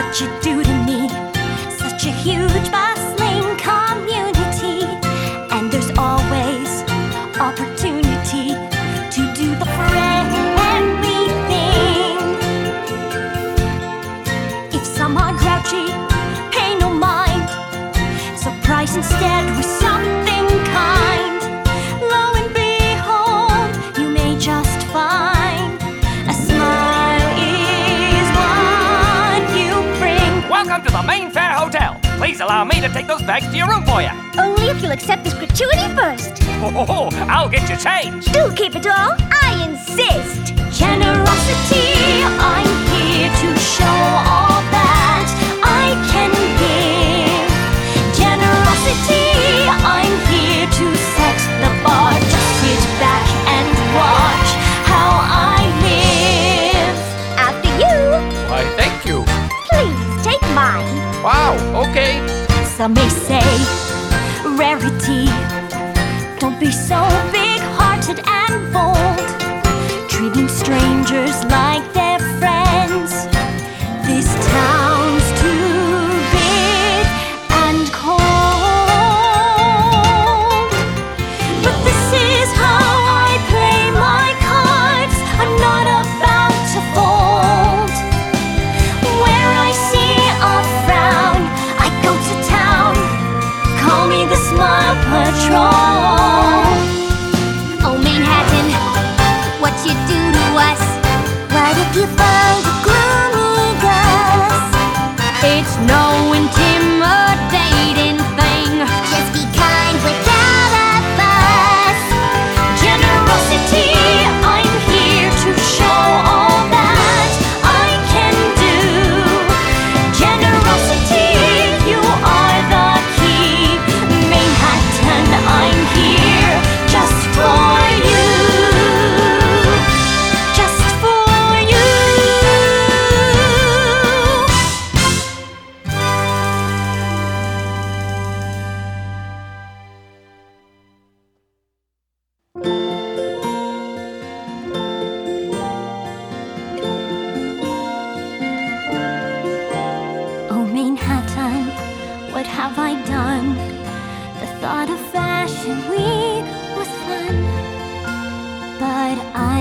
what you do to me. Such a huge bustling community, and there's always opportunity to do the friendly thing. If some are grouchy, pay no mind. Surprise instead with something kind. Lo and behold, you may just find a smile is what you bring. Welcome to the Mainfair Hotel. Please allow me to take those bags to your room for you. Only if you'll accept this gratuity first. Oh, I'll get you changed. Do keep it all, I insist. Generosity, I'm here to show all that I can give. Generosity, I'm here to set the bar. Just sit back and watch how I live. After you, Why, thank you. please take mine. Wow, okay. Some may say rarity. Don't be so big-hearted and bold, treating strangers like they're friends. This town's too big and cold. But this is how I play my cards. I'm not about to fold. Where I see a frown, I go to town. Call me the Smile Patrol. Oh, Manhattan, what you do to us? What if you find a gloomy Gus? It's no intimidating thing. Just be kind without a fuss. Generosity, I'm here to show all that I can do. Generosity, you are the key. Manhattan, I'm here just for you. Just for you. Oh, Manhattan, what have I done? The thought of Fashion Week was fun, but I